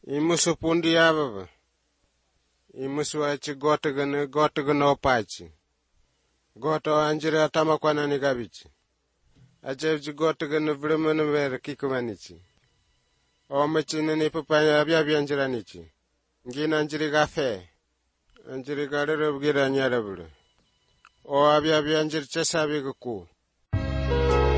Imusu pundi yababa. Imusu achi gotagan opachi. Goto anjira tamakwana ni gabichi. Ajevji gotagan vrimana vera kikumanichi. Omachi nani papaya abyabi anjiranichi. Ngina anjiri gafe. Anjiri gadara gira nyarabula. O abyabi anjiri chesabi gaku.